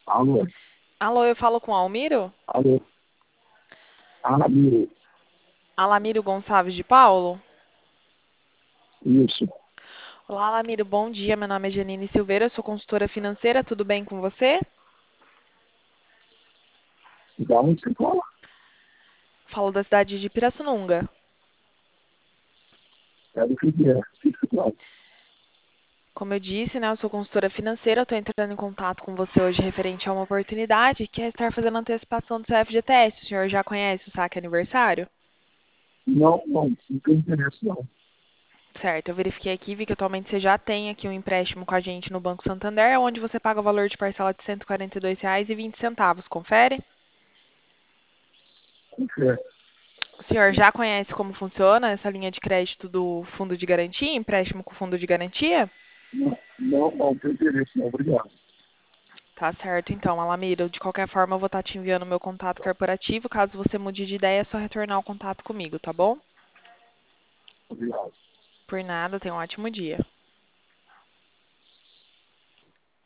Alô, Alô, eu falo com Almiro? alô, Alamiro, Alamiro Gonçalves de Paulo? isso. Olá, Alamiro, bom dia. Meu nome é Janine Silveira, eu sou consultora financeira, tudo bem com você? Da onde você fala? Falo da cidade de Pirassununga. É do que é? Claro. Como eu disse, né, eu sou consultora financeira, estou entrando em contato com você hoje referente a uma oportunidade que é estar fazendo antecipação do seu FGTS. O senhor já conhece o saque aniversário? Não tem interesse não. Certo, eu verifiquei aqui, vi que atualmente você já tem aqui um empréstimo com a gente no Banco Santander, onde você paga o valor de parcela de R$ 142,20. Confere? O que é? O senhor já conhece como funciona essa linha de crédito do fundo de garantia, empréstimo com fundo de garantia? Não tem interesse não, obrigado. Tá certo, então, Alamiro. De qualquer forma, eu vou estar te enviando meu contato corporativo. Caso você mude de ideia, é só retornar o contato comigo, tá bom? Obrigado. Por nada, tenha um ótimo dia.